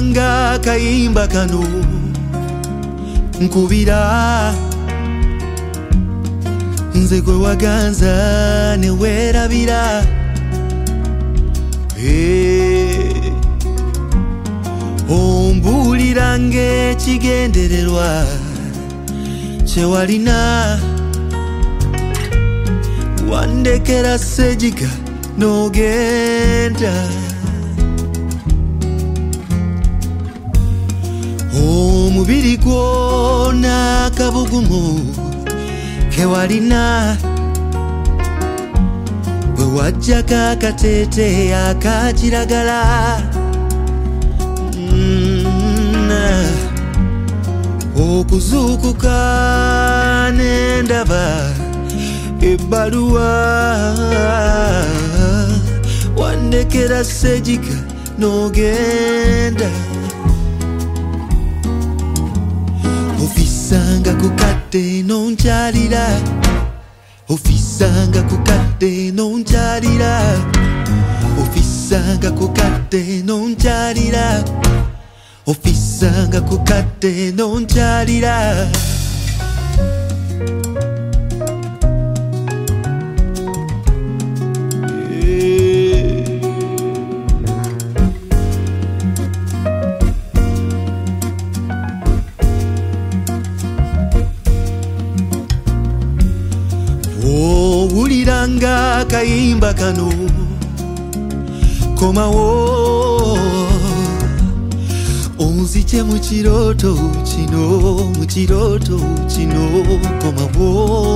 Owuliranga kayimba kano nkubira nze gwe waganza ne weerabira ombuuliranga ekigendererwa kye walina wandekera ssejiga n'ogenda omubiri gwona akabugumu ke walina bwe wajjako akateete akakiragala okuzuukuka n'endaba ebbaluwa wandekera ssejiga n'ogenda ofisanga ku kadde n'onkyalira ofisanga ku kadde n'onkyalira ofisanga ku kadde n'onkyalira ofisanga ku kadde n'onkyalira owuliranga kayimba kano komawo onzije mu kirooto kino komawo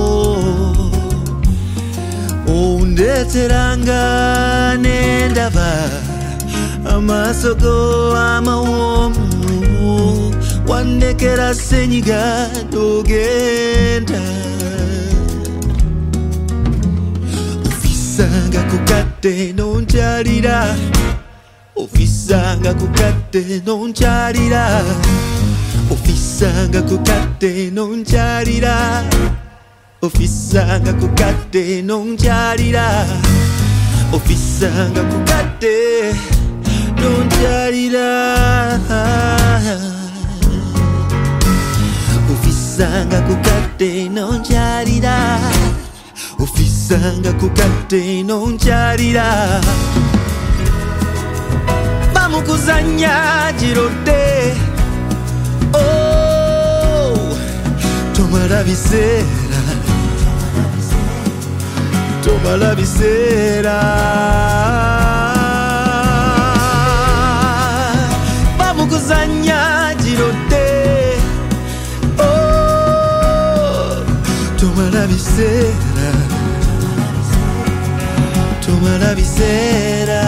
ondeeteranga n'endaba amaaso go amawoomu wandekera ssenyiga n'ogenda ofisanga ku kadde n'onkyalira ofisanga ku kadde n'onkyalira ofisanga ku kadde n'onkyalira ofisanga ku kadde n'onkyalira ofisanga ku kadde n'onkyalira ofisanga ku kadde n'onkyalira ofisanga ku kadde n'onkyalira bamukuzanya girodde tomala biseera tomala biseera bamukuzanya girodde tomala biseera tomala biseera